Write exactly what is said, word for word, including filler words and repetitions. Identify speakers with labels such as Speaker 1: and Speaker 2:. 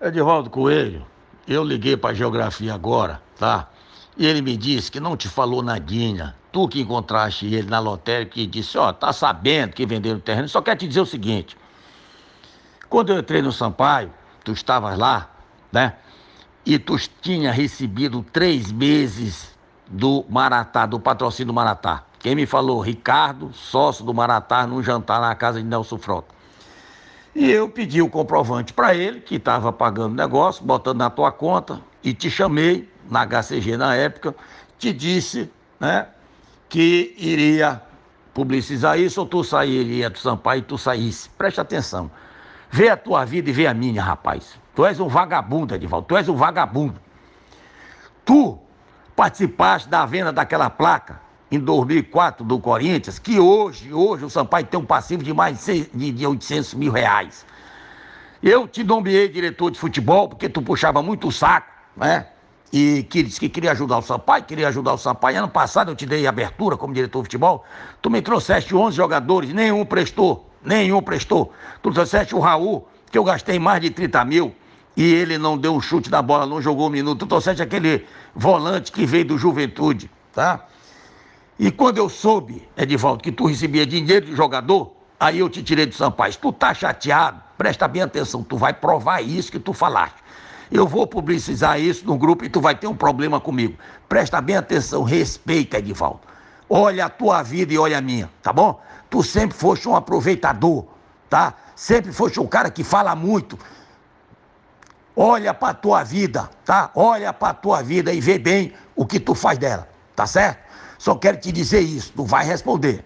Speaker 1: Edivaldo Coelho, eu liguei para a Geografia agora, tá? E ele me disse que não te falou nadinha. Tu que encontraste ele na lotérica e disse, ó, tá sabendo que venderam o terreno. Só quero te dizer o seguinte. Quando eu entrei no Sampaio, tu estavas lá, né? E tu tinha recebido três meses do Maratá, do patrocínio do Maratá. Quem me falou? Ricardo, sócio do Maratá, num jantar na casa de Nelson Frota. E eu pedi o comprovante para ele, que estava pagando o negócio, botando na tua conta, e te chamei, na H C G na época, te disse, né, que iria publicizar isso, ou tu sairia do Sampaio e tu saísse. Preste atenção. Vê a tua vida e vê a minha, rapaz. Tu és um vagabundo, Edivaldo, tu és um vagabundo. Tu participaste da venda daquela placa em dois mil e quatro do Corinthians, que hoje, hoje o Sampaio tem um passivo de mais de oitocentos mil reais. Eu te nomeei diretor de futebol porque tu puxava muito o saco, né? E que disse que queria ajudar o Sampaio, queria ajudar o Sampaio. Ano passado eu te dei abertura como diretor de futebol. Tu me trouxeste onze jogadores, nenhum prestou, nenhum prestou. Tu trouxeste o Raul, que eu gastei mais de trinta mil, e ele não deu um chute na bola, não jogou um minuto. Tu trouxeste aquele volante que veio do Juventude, tá? E quando eu soube, Edivaldo, que tu recebia dinheiro de jogador, aí eu te tirei do Sampaio. Se tu tá chateado, presta bem atenção, tu vai provar isso que tu falaste. Eu vou publicizar isso no grupo e tu vai ter um problema comigo. Presta bem atenção, respeita, Edivaldo. Olha a tua vida e olha a minha, tá bom? Tu sempre foste um aproveitador, tá? Sempre foste um cara que fala muito. Olha pra tua vida, tá? Olha pra tua vida e vê bem o que tu faz dela, tá certo? Só quero te dizer isso, tu vai responder.